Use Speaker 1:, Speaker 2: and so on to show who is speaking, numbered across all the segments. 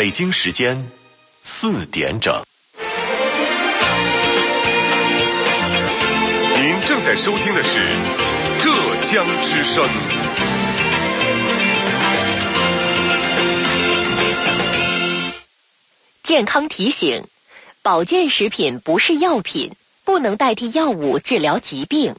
Speaker 1: 北京时间4点整。您正在收听的是浙江之声。
Speaker 2: 健康提醒：保健食品不是药品，不能代替药物治疗疾病。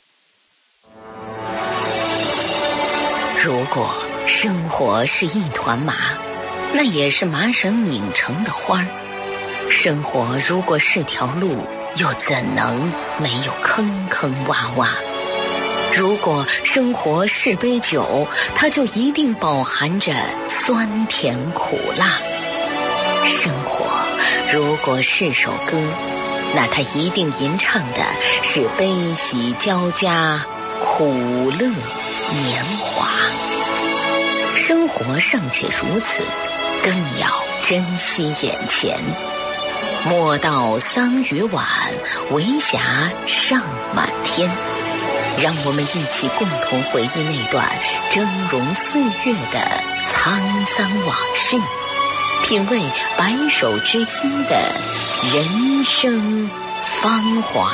Speaker 2: 如果生活是一团麻，那也是麻绳拧成的花儿。生活如果是条路，又怎能没有坑坑洼洼？如果生活是杯酒，它就一定饱含着酸甜苦辣。生活如果是首歌，那它一定吟唱的是悲喜交加，苦乐年华。生活尚且如此，更要珍惜眼前。莫道桑榆晚，为霞尚满天。让我们一起共同回忆那段峥嵘岁月的沧桑往事，品味白首之心的人生芳华。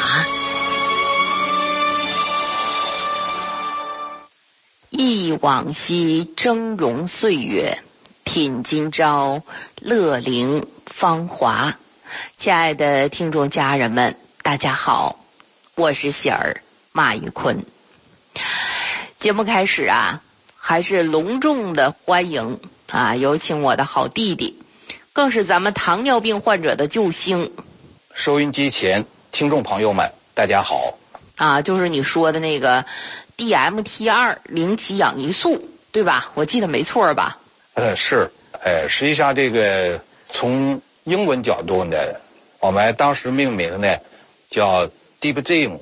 Speaker 2: 忆往昔峥嵘岁月，品今朝乐龄芳华。亲爱的听众家人们，大家好，我是喜儿马玉坤。节目开始啊，还是隆重的欢迎啊，有请我的好弟弟，更是咱们糖尿病患者的救星。
Speaker 3: 收音机前听众朋友们，大家好
Speaker 2: 啊，就是你说的那个 DMT2 零起氧胰素，对吧？我记得没错吧？
Speaker 3: 是，实际上这个从英文角度呢，我们当时命名呢叫 DiPGym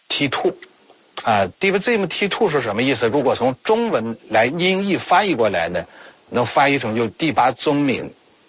Speaker 3: T2 啊 ，DiPGym T2 是什么意思？如果从中文来音译翻译过来呢，能翻译成就第8宗醚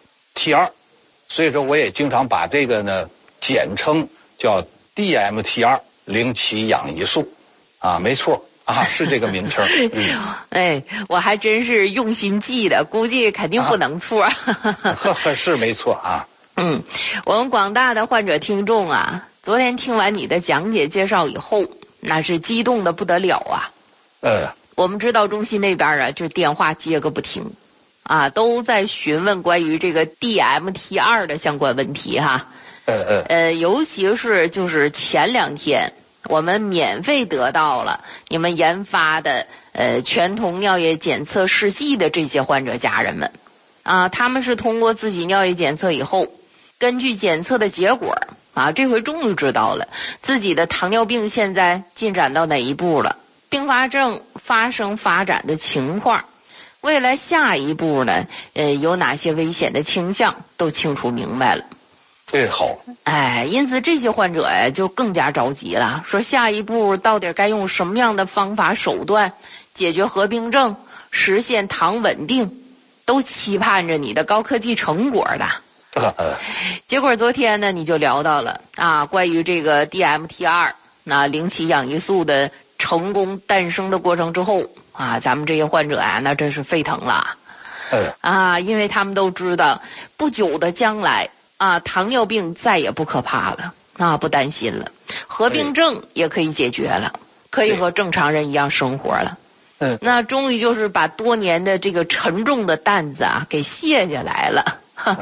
Speaker 3: T2， 所以说我也经常把这个呢简称叫 DMT2 零起氧胰素啊，没错啊，是这个名称。
Speaker 2: 哎，我还真是用心记的，估计肯定不能错。
Speaker 3: 是没错啊。
Speaker 2: 我们广大的患者听众啊，昨天听完你的讲解介绍以后，那是激动的不得了啊。我们指导中心那边啊，这电话接个不停啊，都在询问关于这个 DMT2 的相关问题哈。尤其是就是前2天我们免费得到了你们研发的全瞳尿液检测试剂的这些患者家人们啊，他们是通过自己尿液检测以后，根据检测的结果啊，这回终于知道了自己的糖尿病现在进展到哪一步了，并发症发生发展的情况，未来下一步呢有哪些危险的倾向都清楚明白了。
Speaker 3: 好。
Speaker 2: 因此这些患者呀就更加着急了，说下一步到底该用什么样的方法手段解决合并症，实现糖稳定，都期盼着你的高科技成果的。结果昨天呢你就聊到了啊，关于这个 DMT2 那零起氧胰素的成功诞生的过程之后啊，咱们这些患者啊那真是沸腾了。因为他们都知道不久的将来啊，糖尿病再也不可怕了啊，不担心了，合并症也可以解决了，可以和正常人一样生活了。那终于就是把多年的这个沉重的担子啊给卸下来了。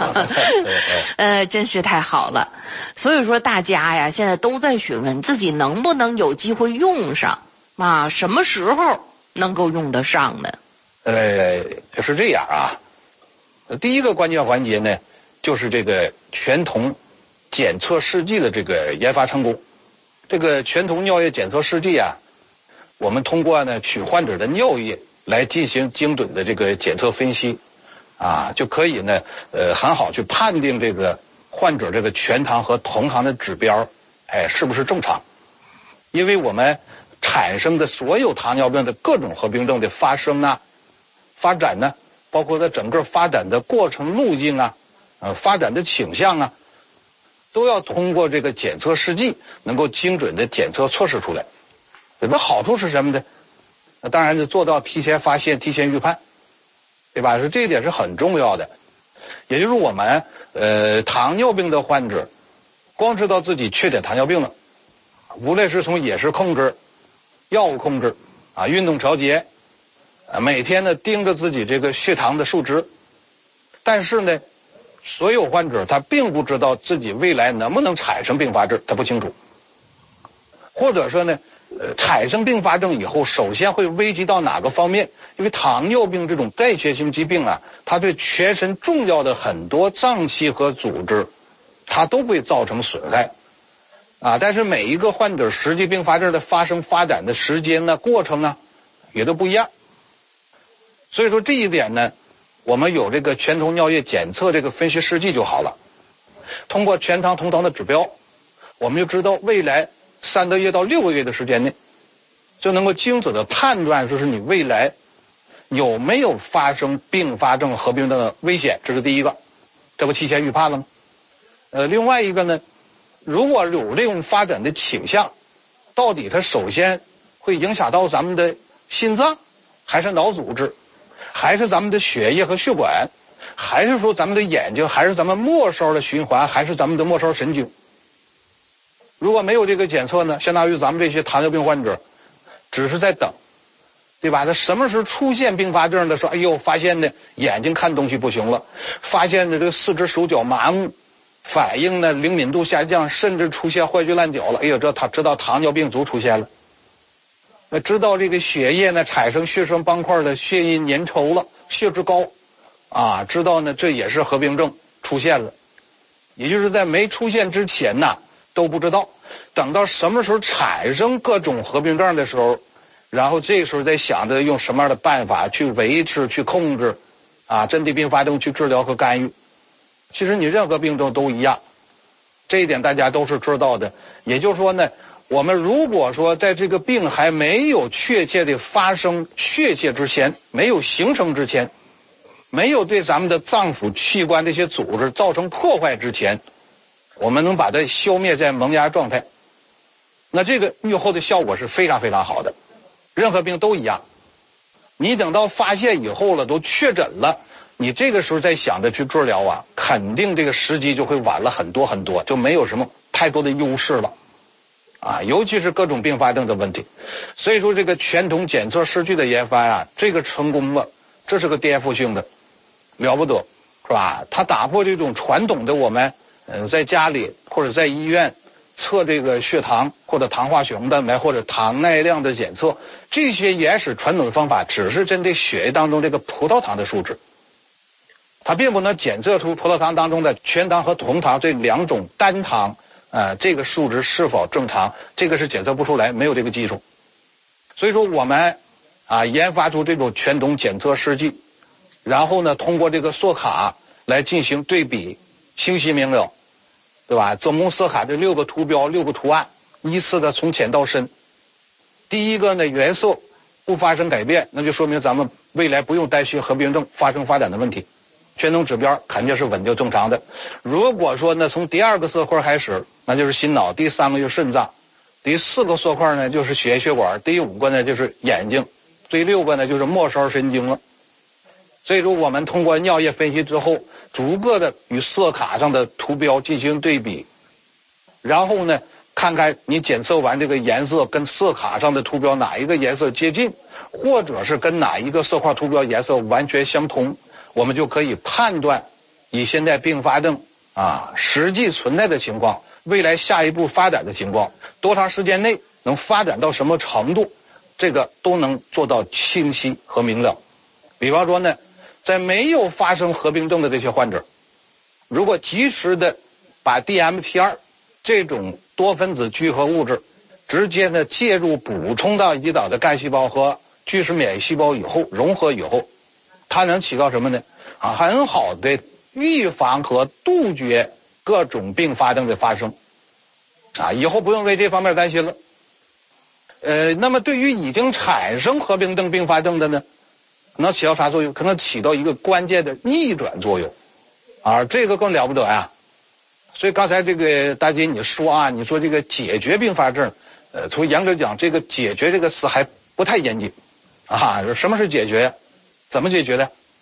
Speaker 2: 真是太好了。所以说大家呀现在都在询问自己能不能有机会用上啊，什么时候能够用得上呢？
Speaker 3: 是这样啊，第一个关键环节呢就是这个全瞳检测试剂的这个研发成功。这个全瞳尿液检测试剂啊，我们通过呢取患者的尿液来进行精准的这个检测分析啊，就可以呢很好去判定这个患者这个全糖和酮糖的指标是不是正常。因为我们产生的所有糖尿病的各种合并症的发生啊、发展呢，包括它整个发展的过程路径啊、发展的倾向啊，都要通过这个检测试剂能够精准的检测测试出来。那好处是什么呢？那当然就做到提前发现、提前预判，对吧？这一点是很重要的。 也就是我们糖尿病的患者，光知道自己确诊糖尿病了，无论是从饮食控制、药物控制啊、运动调节每天呢盯着自己这个血糖的数值，但是呢，所有患者他并不知道自己未来能不能产生并发症，他不清楚，或者说呢，产生并发症以后，首先会危及到哪个方面？因为糖尿病这种代谢性疾病啊，它对全身重要的很多脏器和组织，它都会造成损害啊。但是每一个患者实际并发症的发生发展的时间呢、过程啊，也都不一样。所以说这一点呢，我们有这个全头尿液检测这个分析试剂就好了。通过全糖同糖的指标，我们就知道未来3个月到6个月的时间内，就能够精准的判断说是你未来有没有发生并发症合并症的危险，这是第一个，这不提前预判了吗？另外一个呢，如果有这种发展的倾向，到底它首先会影响到咱们的心脏，还是脑组织，还是咱们的血液和血管，还是说咱们的眼睛，还是咱们末梢的循环，还是咱们的末梢神经？如果没有这个检测呢，相当于咱们这些糖尿病患者只是在等，对吧？他什么时候出现并发症的时候，哎呦，发现呢眼睛看东西不行了，发现呢这个四肢手脚麻木，反应呢灵敏度下降，甚至出现坏疽烂脚了，哎呦，他知道糖尿病足出现了。知道这个血液呢产生血栓斑块的血液粘稠了，血脂高啊，知道呢这也是合并症出现了。也就是在没出现之前呢都不知道，等到什么时候产生各种合并症的时候，然后这时候再想着用什么样的办法去维持、去控制啊，针对并发症去治疗和干预。其实你任何病症都一样，这一点大家都是知道的。也就是说呢，我们如果说在这个病还没有确切的发生确切之前，没有形成之前，没有对咱们的脏腑器官这些组织造成破坏之前，我们能把它消灭在萌芽状态，那这个预后的效果是非常非常好的。任何病都一样，你等到发现以后了，都确诊了，你这个时候再想着去治疗啊，肯定这个时机就会晚了很多很多，就没有什么太多的优势了啊，尤其是各种并发症的问题。所以说这个全瞳检测试剂的研发啊，这个成功了，这是个颠覆性的，了不得，是吧？它打破这种传统的我们在家里或者在医院测这个血糖或者糖化血红蛋白或者糖耐量的检测，这些原始传统的方法只是针对血液当中这个葡萄糖的数值，它并不能检测出葡萄糖当中的全糖和同糖这两种单糖这个数值是否正常，这个是检测不出来，没有这个技术。所以说我们研发出这种全瞳检测试剂，然后呢通过这个色卡来进行对比，清晰明了，对吧？总共色卡这6个图标6个图案，依次的从浅到深。第一个呢原色不发生改变，那就说明咱们未来不用担心合并症发生发展的问题，全瞳指标肯定是稳定正常的。如果说呢从第2个色块开始，那就是心脑，第3个就是肾脏，第4个色块呢就是血液血管，第5个呢就是眼睛，第6个呢就是末梢神经了。所以说我们通过尿液分析之后，逐个的与色卡上的图标进行对比，然后呢看看你检测完这个颜色跟色卡上的图标哪一个颜色接近，或者是跟哪一个色块图标颜色完全相同，我们就可以判断以现在并发症实际存在的情况，未来下一步发展的情况，多长时间内能发展到什么程度，这个都能做到清晰和明了。比方说呢，在没有发生合并症的这些患者，如果及时的把 DMT2 这种多分子聚合物质直接的介入补充到胰岛的干细胞和巨噬免疫细胞以后，融合以后，它能起到什么呢？很好的预防和杜绝各种并发症的发生以后不用为这方面担心了。那么对于已经产生合并症并发症的呢，能起到啥作用？可能起到一个关键的逆转作用这个更了不得呀。所以刚才这个大姐你说你说这个解决并发症，从严格讲，这个解决这个词还不太严谨什么是解决？怎么解决的？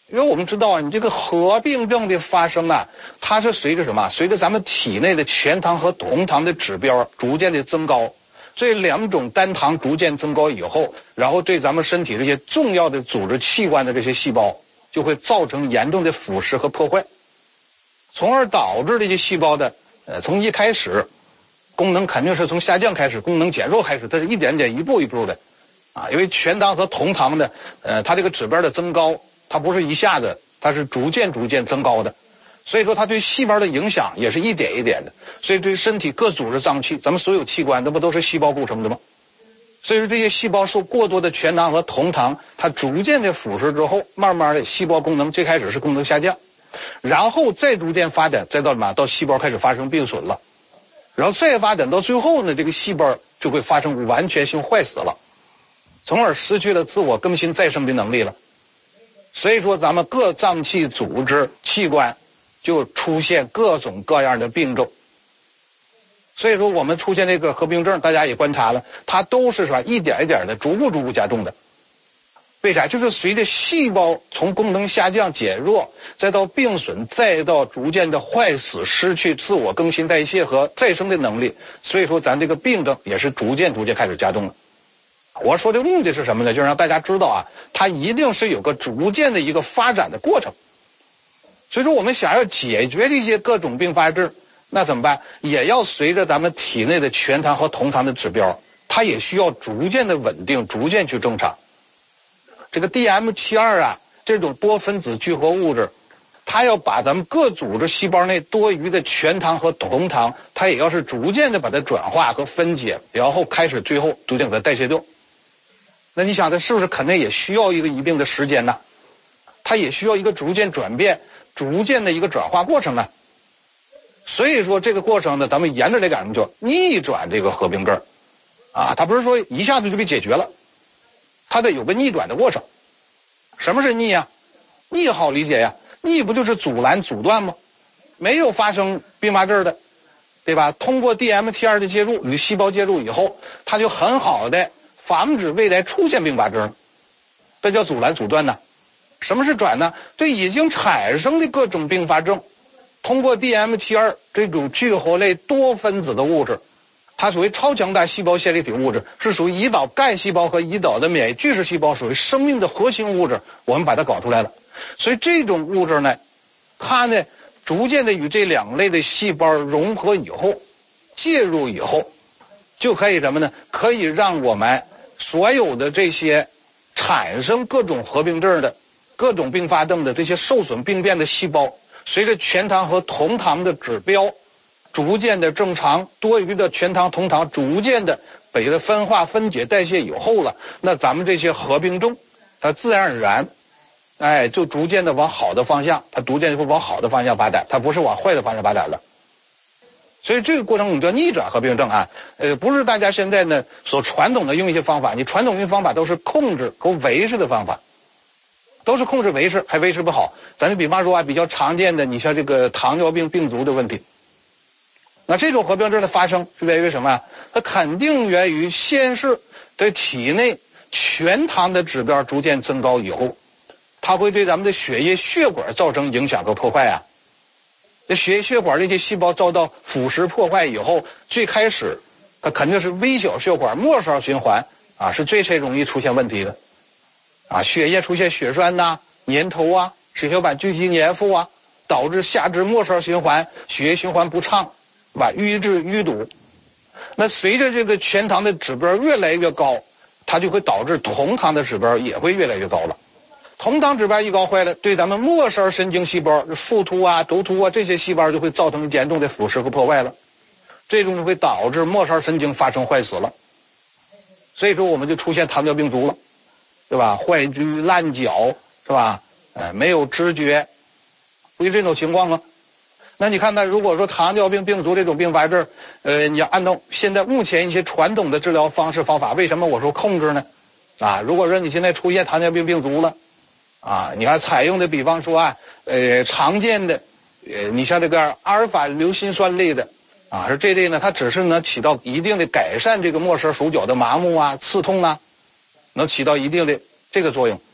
Speaker 3: 因为我们知道啊，你这个合并症的发生啊，它是随着什么？随着咱们体内的全糖和酮糖的指标逐渐的增高，这两种单糖逐渐增高以后，然后对咱们身体这些重要的组织器官的这些细胞就会造成严重的腐蚀和破坏，从而导致这些细胞的从一开始功能肯定是从下降开始，功能减弱开始，它是一点点一步一步的啊，因为全糖和酮糖的它这个指标的增高，它不是一下子，它是逐渐增高的，所以说它对细胞的影响也是一点一点的，所以对身体各组织脏器，咱们所有器官那不都是细胞构成的吗？所以说这些细胞受过多的全糖和酮糖，它逐渐的腐蚀之后，慢慢的细胞功能最开始是功能下降，然后再逐渐发展，再到什么？到细胞开始发生病损了，然后再发展到最后呢，这个细胞就会发生完全性坏死了，从而失去了自我更新再生的能力了。所以说咱们各脏器组织器官就出现各种各样的病症。所以说我们出现这个合并症，大家也观察了，它都是吧一点一点的逐步加重的。为啥？就是随着细胞从功能下降减弱，再到病损，再到逐渐的坏死，失去自我更新代谢和再生的能力，所以说咱这个病症也是逐渐开始加重了。我说的目的是什么呢？就是让大家知道啊，它一定是有个逐渐的一个发展的过程。所以说我们想要解决这些各种并发症，那怎么办？也要随着咱们体内的全糖和酮糖的指标，它也需要逐渐的稳定，逐渐去正常。这个 DMT2 啊，这种多分子聚合物质，它要把咱们各组织细胞内多余的全糖和酮糖，它也要是逐渐的把它转化和分解，然后开始最后逐渐把它代谢掉。那你想它是不是肯定也需要一定的时间呢？它也需要一个逐渐转变、逐渐的一个转化过程呢。所以说这个过程呢，咱们沿着这个叫逆转这个合并症啊，它不是说一下子就给解决了，它得有个逆转的过程。什么是逆啊？逆好理解呀，逆不就是阻拦阻断吗？没有发生并发症的，对吧？通过 DMT2 的介入，与细胞介入以后，它就很好的防止未来出现并发症，这叫阻拦阻断呢。什么是转呢？对已经产生的各种并发症，通过 DMT2 这种聚合类多分子的物质，它属于超强大细胞线粒体物质，是属于胰岛干细胞和胰岛的免疫巨噬细胞，属于生命的核心物质，我们把它搞出来了。所以这种物质呢，它呢逐渐的与这两类的细胞融合以后，介入以后，就可以什么呢？可以让我们所有的这些产生各种合并症的、各种并发症的这些受损病变的细胞，随着全糖和酮糖的指标逐渐的正常，多余的全糖酮糖逐渐的被它分化分解代谢以后了，那咱们这些合并症它自然而然就逐渐的往好的方向，它逐渐就会往好的方向发展，它不是往坏的方向发展了。所以这个过程我们叫逆转合并症啊，不是大家现在呢所传统的用一些方法，你传统用方法都是控制和维持的方法，都是控制维持，还维持不好。咱就比方说啊，比较常见的，你像这个糖尿病病足的问题，那这种合并症的发生是源于什么啊？它肯定源于先是对体内全糖的指标逐渐增高以后，它会对咱们的血液血管造成影响和破坏啊。这血液血管这些细胞遭到腐蚀破坏以后，最开始它肯定是微小血管末梢循环啊，是最容易出现问题的啊，血液出现血栓呐、粘稠啊、血小板聚集粘附啊，导致下肢末梢循环血液循环不畅，是吧？瘀滞淤堵。那随着这个全糖的指标越来越高，它就会导致酮糖的指标也会越来越高了。酮糖指标一高坏了，对咱们末梢神经细胞树突啊、轴突啊这些细胞就会造成严重的腐蚀和破坏了，这种就会导致末梢神经发生坏死了。所以说我们就出现糖尿病足了，对吧？坏疽烂脚，是吧？没有知觉，不是这种情况吗？那你看看，如果说糖尿病病足这种并发症，你要按照现在目前一些传统的治疗方式方法，为什么我说控制呢？啊，如果说你现在出现糖尿病病足了，啊，你看采用的比方说啊，常见的，你像这个阿尔法硫辛酸类的，啊，是这类呢，它只是能起到一定的改善这个末梢手脚的麻木啊、刺痛啊，能起到一定的这个作用。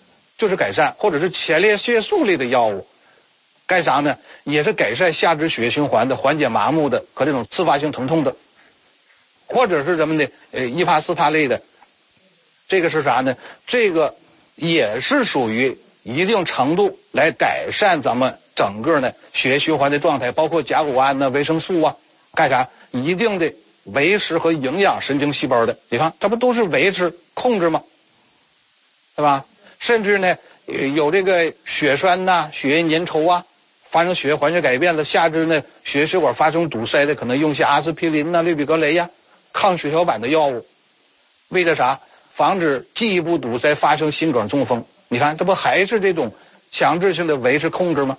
Speaker 3: 就是改善，或者是前列腺素类的药物，干啥呢？也是改善下肢血液循环的，缓解麻木的和这种自发性疼痛的，或者是什么呢？伊帕斯他类的，这个是啥呢？这个也是属于一定程度来改善咱们整个呢血液循环的状态，包括甲钴胺呐、维生素啊，干啥？一定的维持和营养神经细胞的。你看，这不都是维持控制吗？对吧？甚至呢，有这个血栓呐、血液粘稠啊，发生血液环境改变了，下肢呢血液血管发生堵塞的，可能用些阿司匹林呐、氯吡格雷呀、抗血小板的药物，为了啥？防止进一步堵塞，发生心梗、中风。你看，这不还是这种强制性的维持控制吗？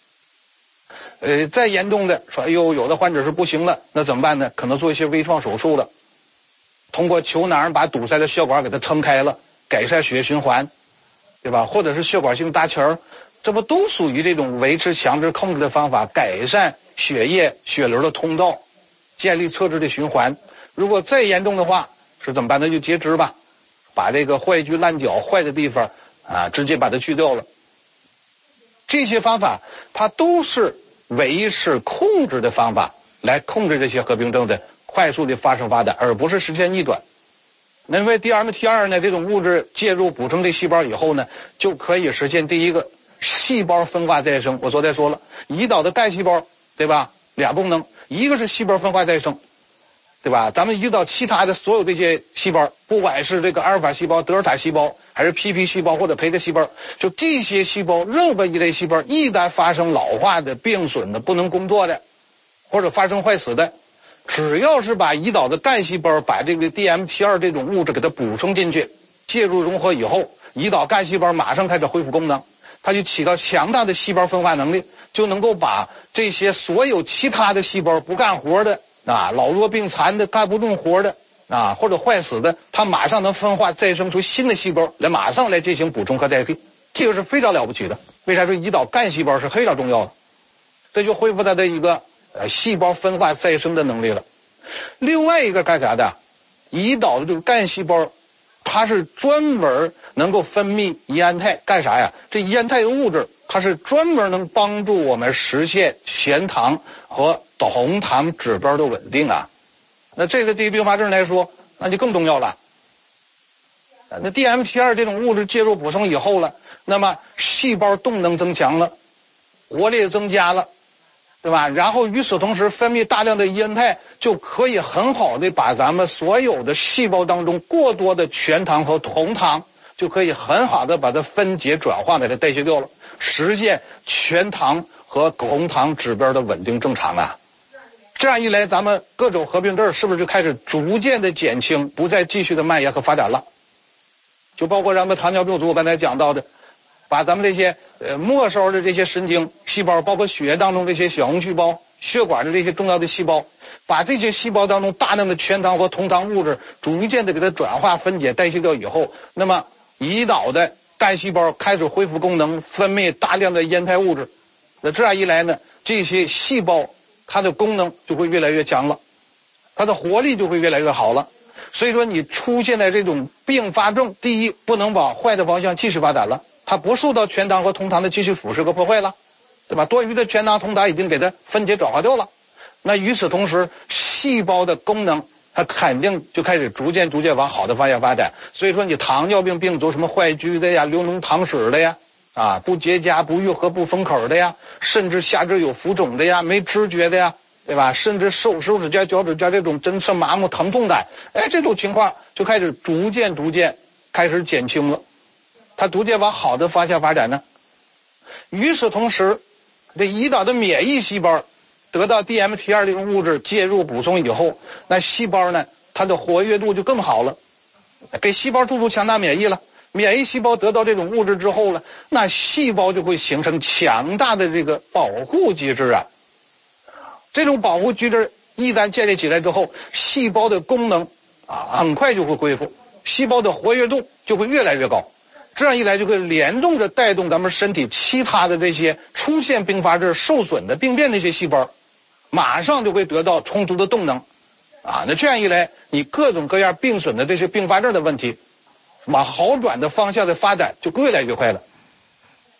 Speaker 3: 再严重的说，哎呦，有的患者是不行了，那怎么办呢？可能做一些微创手术了，通过球囊把堵塞的血管给它撑开了，改善血液循环，对吧？或者是血管性搭桥，这不都属于这种维持强制控制的方法，改善血液血流的通道，建立侧支的循环。如果再严重的话，是怎么办？那就截肢吧，把这个坏疽烂角坏的地方直接把它去掉了。这些方法它都是维持控制的方法，来控制这些合并症的快速的发生发展，而不是实现逆转。那因为 DMT2 呢，这种物质介入补充这细胞以后呢，就可以实现第一个细胞分化再生。我昨天说了，胰岛的干细胞，对吧？俩功能，一个是细胞分化再生，对吧？咱们胰岛其他的所有这些细胞，不管是这个阿尔法细胞、德尔塔细胞，还是 PP 细胞或者培德细胞，就这些细胞，任何一类细胞一旦发生老化的、病损的、不能工作的，或者发生坏死的，只要是把胰岛的干细胞把这个 DMT2 这种物质给它补充进去，介入融合以后，胰岛干细胞马上开始恢复功能，它就起到强大的细胞分化能力，就能够把这些所有其他的细胞不干活的老弱病残的、干不动活的或者坏死的，它马上能分化再生出新的细胞来，马上来进行补充和代替，这个是非常了不起的。为啥说胰岛干细胞是非常重要的？这就恢复它的一个细胞分化再生的能力了。另外一个干啥的？胰岛的这个干细胞，它是专门能够分泌胰胺肽，干啥呀？这胰胺肽的物质，它是专门能帮助我们实现悬糖和红糖指标的稳定啊。那这个对于并发症来说，那就更重要了。那 DMT2 这种物质介入补充以后了，那么细胞动能增强了，活力增加了，对吧？然后与此同时分泌大量的胰胺肽，就可以很好的把咱们所有的细胞当中过多的全糖和红糖，就可以很好的把它分解转化，给它代谢掉了，实现全糖和红糖指标的稳定正常啊。这样一来，咱们各种合并症是不是就开始逐渐的减轻，不再继续的蔓延和发展了？就包括咱们糖尿病足，我刚才讲到的，把咱们这些末梢的这些神经细胞，包括血液当中这些小红细胞、血管的这些重要的细胞，把这些细胞当中大量的全糖和酮糖物质逐渐的给它转化、分解、代谢掉以后，那么胰岛的干细胞开始恢复功能，分泌大量的胰肽物质。那这样一来呢，这些细胞它的功能就会越来越强了，它的活力就会越来越好了。所以说你出现的这种并发症，第一，不能往坏的方向继续发展了，它不受到全糖和酮糖的继续腐蚀和破坏了，对吧？多余的全糖酮糖已经给它分解转化掉了。那与此同时，细胞的功能它肯定就开始逐渐往好的方向发展。所以说你糖尿病病毒什么坏疽的呀、流脓糖水的呀、不结痂、不愈合、不封口的呀，甚至下肢有浮肿的呀、没知觉的呀，对吧？甚至手指甲、脚趾甲这种真是麻木疼痛感，这种情况就开始逐渐开始减轻了，它逐渐往好的方向发展呢。与此同时，这胰岛的免疫细胞得到 DMT2 这种物质介入补充以后，那细胞呢，它的活跃度就更好了，给细胞注入强大免疫了。免疫细胞得到这种物质之后呢，那细胞就会形成强大的这个保护机制啊。这种保护机制一旦建立起来之后，细胞的功能很快就会恢复，细胞的活跃度就会越来越高。这样一来就会联动着带动咱们身体其他的这些出现并发症受损的病变的一些细胞，马上就会得到充足的动能那这样一来，你各种各样病损的这些并发症的问题往好转的方向的发展就越来越快了。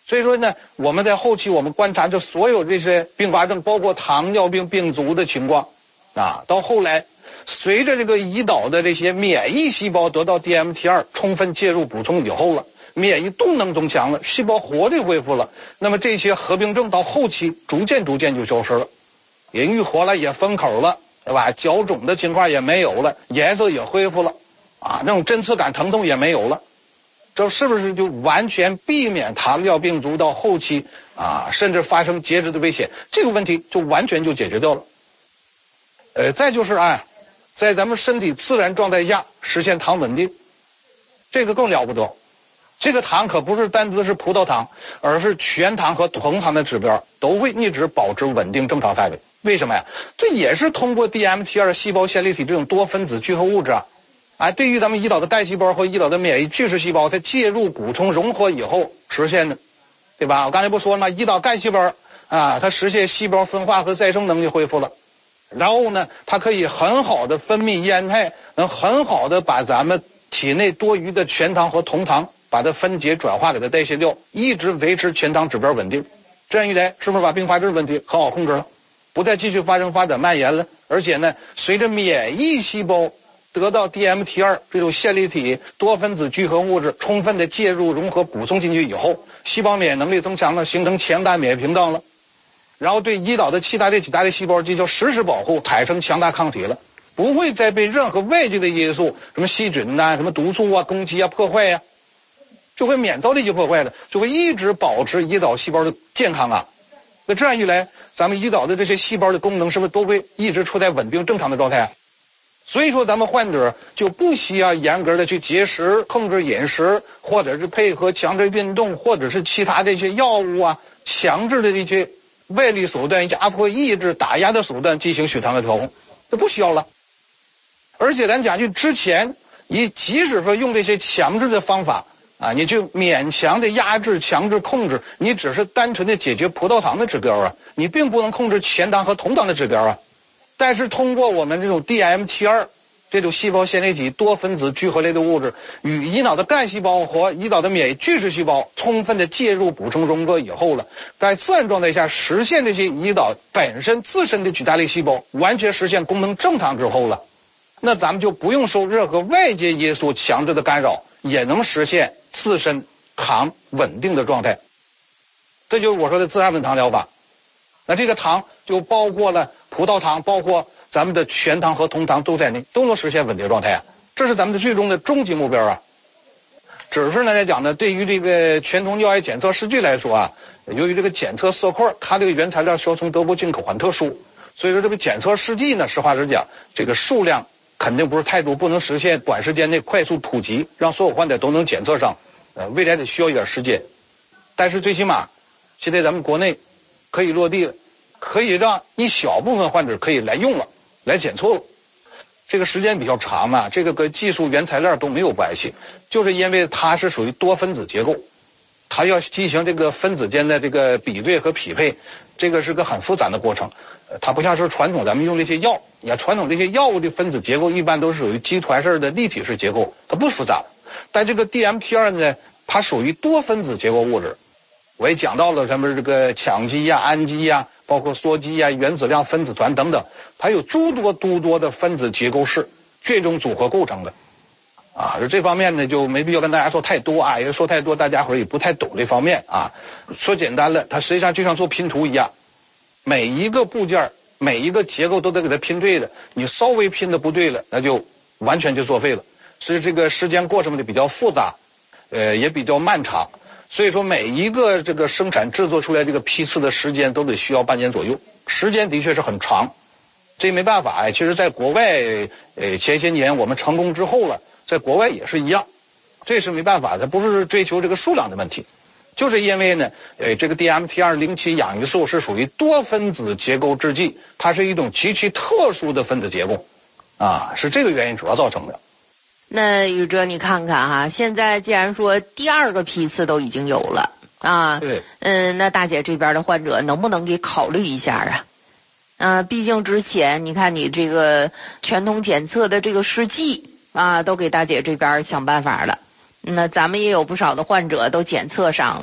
Speaker 3: 所以说呢，我们在后期我们观察这所有这些并发症，包括糖尿病病足的情况啊，到后来随着这个胰岛的这些免疫细胞得到 DMT2 充分介入补充以后了，免疫动能增强了，细胞活力恢复了，那么这些合并症到后期逐渐就消失了，也愈合了，也封口了，对吧？脚肿的情况也没有了，颜色也恢复了啊，那种针刺感疼痛也没有了，这是不是就完全避免糖尿病足到后期啊，甚至发生截肢的危险？这个问题就完全就解决掉了。再就是在咱们身体自然状态下实现糖稳定，这个更了不得。这个糖可不是单独的是葡萄糖，而是全糖和同糖的指标都会一直保持稳定正常范围。为什么呀？这也是通过 DMT2 细胞线粒体这种多分子聚合物质对于咱们胰岛的干细胞和胰岛的免疫巨噬细胞，它介入补充融合以后实现的，对吧？我刚才不说了吗？胰岛干细胞它实现细胞分化和再生能力恢复了，然后呢，它可以很好的分泌烟肽，能很好的把咱们体内多余的全糖和同糖把它分解转化给它代谢掉，一直维持全糖指标稳定。这样一来，是不是把并发症问题很好控制了，不再继续发展蔓延了？而且呢，随着免疫细胞得到 DMT2 这种线粒体多分子聚合物质充分的介入融合补充进去以后，细胞免疫能力增强了，形成强大免疫屏障了，然后对胰岛的其他的细胞进行实时保护，产生强大抗体了，不会再被任何外界的因素，什么细菌什么毒素攻击破坏就会免遭这些破坏的，就会一直保持胰岛细胞的健康那这样一来，咱们胰岛的这些细胞的功能是不是都会一直处在稳定正常的状态所以说咱们患者就不需要严格的去节食、控制饮食，或者是配合强制运动，或者是其他这些药物强制的这些外力手段、压迫抑制、打压的手段进行血糖的调控，这不需要了。而且咱讲句之前，你即使说用这些强制的方法你就勉强的压制、强制控制，你只是单纯的解决葡萄糖的指标你并不能控制全糖和同糖的指标但是通过我们这种 DMT2 这种细胞线粒体多分子聚合类的物质与胰岛的干细胞和胰岛的免疫巨噬细胞充分的介入补充融合以后了，在自然状态下实现这些胰岛本身自身的巨大类细胞完全实现功能正常之后了，那咱们就不用受任何外界因素强制的干扰，也能实现自身糖稳定的状态。这就是我说的自然稳糖疗法。那这个糖就包括了葡萄糖，包括咱们的全糖和同糖都在内，都能实现稳定状态这是咱们的最终的终极目标只是呢来讲呢，对于这个全酮尿液检测试剂来说由于这个检测色块它这个原材料需要从德国进口，很特殊，所以说这个检测试剂呢，实话实讲，这个数量肯定不是太多，不能实现短时间内快速普及，让所有患者都能检测上未来得需要一点时间。但是最起码现在咱们国内可以落地了，可以让一小部分患者可以来用了，来检测了。这个时间比较长这个跟技术原材料都没有关系，就是因为它是属于多分子结构，它要进行这个分子间的这个比对和匹配，这个是个很复杂的过程。它不像是传统咱们用这些药，传统这些药物的分子结构一般都是属于集团式的立体式结构，它不复杂。但这个 DMT2 呢，它属于多分子结构物质。我也讲到了咱们这个羟基氨基包括羧基原子量分子团等等，它有诸多的分子结构式这种组合构成的这方面呢就没必要跟大家说太多因为说太多大家伙也不太懂这方面说简单了，它实际上就像做拼图一样，每一个部件每一个结构都得给它拼对的，你稍微拼的不对了，那就完全就作废了。所以这个时间过程呢比较复杂也比较漫长，所以说每一个这个生产制作出来这个批次的时间都得需要半年左右，时间的确是很长。这没办法其实在国外前些年我们成功之后了，在国外也是一样，这是没办法的，不是追求这个数量的问题，就是因为呢这个 DMT207 氧胰素是属于多分子结构制剂，它是一种极其特殊的分子结构是这个原因主要造成的。
Speaker 4: 那宇哲你看看现在既然说第二个批次都已经有了
Speaker 3: 对，
Speaker 4: 那大姐这边的患者能不能给考虑一下毕竟之前你看你这个全酮检测的这个试剂都给大姐这边想办法了，那咱们也有不少的患者都检测上了，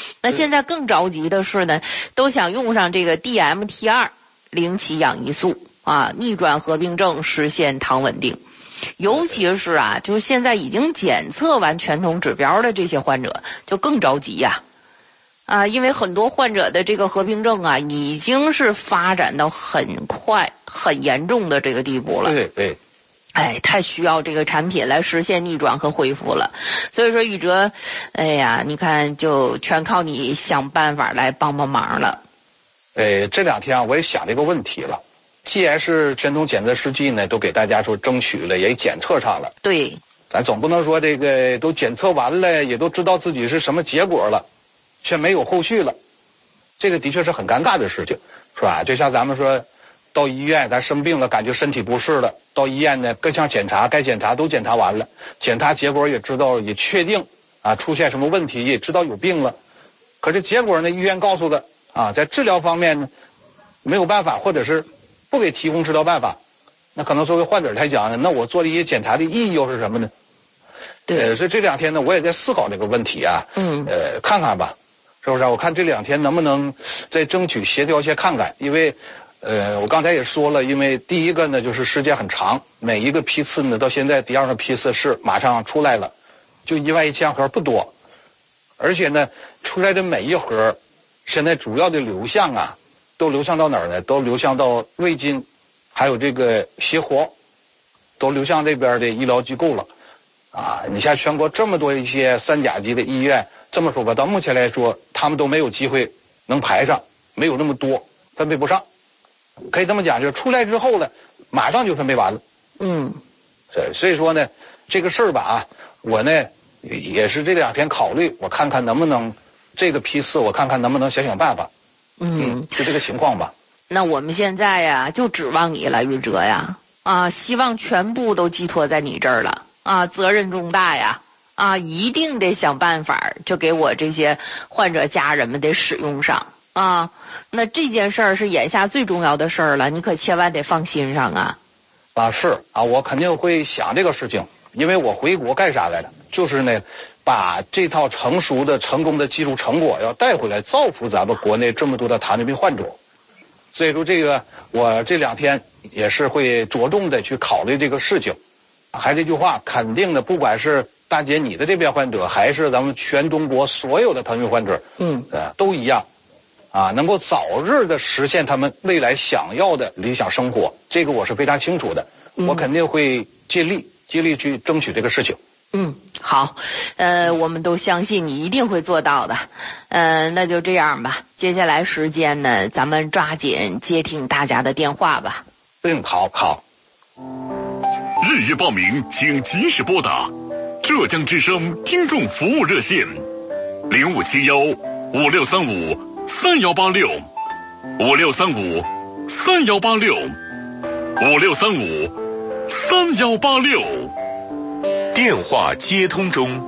Speaker 4: 那现在更着急的是呢，都想用上这个 DMT2 零期氧胰素啊，逆转合并症，实现糖稳定。尤其是啊，就是现在已经检测完全酮指标的这些患者就更着急呀。因为很多患者的这个合并症啊，已经是发展到很快、很严重的这个地步了。
Speaker 3: 对。
Speaker 4: 太需要这个产品来实现逆转和恢复了。所以说宇哲，你看就全靠你想办法来帮忙了。
Speaker 3: 这两天我也想这个问题了。既然是全酮检测试剂呢，都给大家说争取了，也检测上了。
Speaker 4: 对。
Speaker 3: 咱总不能说这个都检测完了，也都知道自己是什么结果了，却没有后续了，这个的确是很尴尬的事情，是吧？就像咱们说到医院，咱生病了，感觉身体不适了，到医院呢各项检查该检查都检查完了，检查结果也知道，也确定出现什么问题，也知道有病了，可是结果呢，医院告诉的在治疗方面呢没有办法，或者是不给提供治疗办法，那可能作为患者来讲呢，那我做这些检查的意义又是什么呢？
Speaker 4: 对。
Speaker 3: 所以这两天呢，我也在思考这个问题啊。看看吧，是不是？我看这两天能不能再争取协调一些看看，因为我刚才也说了，因为第一个呢就是时间很长，每一个批次呢到现在第二个批次是马上出来了，就11000盒不多，而且呢出来的每一盒现在主要的流向都流向到哪儿呢？都流向到卫金还有这个协活，都流向这边的医疗机构了你像全国这么多一些3甲级的医院，这么说吧，到目前来说他们都没有机会能排上，没有那么多，分配不上，可以这么讲，就是出来之后呢马上就分配完了。所以说呢这个事儿吧我呢也是这两天考虑，我看看能不能这个批次，我看看能不能想办法。就这个情况吧。
Speaker 4: 那我们现在呀就指望你了，宇哲呀希望全部都寄托在你这儿了责任重大呀一定得想办法就给我这些患者家人们得使用上那这件事儿是眼下最重要的事儿了，你可千万得放心上
Speaker 3: 是我肯定会想这个事情，因为我回国干啥来了？就是呢把这套成熟的成功的技术成果要带回来，造福咱们国内这么多的糖尿病患者。所以说这个我这两天也是会着重的去考虑这个事情。还这句话，肯定的，不管是大姐你的这边患者，还是咱们全中国所有的糖尿病患者都一样能够早日的实现他们未来想要的理想生活，这个我是非常清楚的。我肯定会竭力去争取这个事情。
Speaker 4: 好，我们都相信你一定会做到的。那就这样吧，接下来时间呢，咱们抓紧接听大家的电话吧。
Speaker 3: 好。
Speaker 1: 日夜报名请及时拨打浙江之声听众服务热线0576-5635-3186，5635-3186，电话接通中。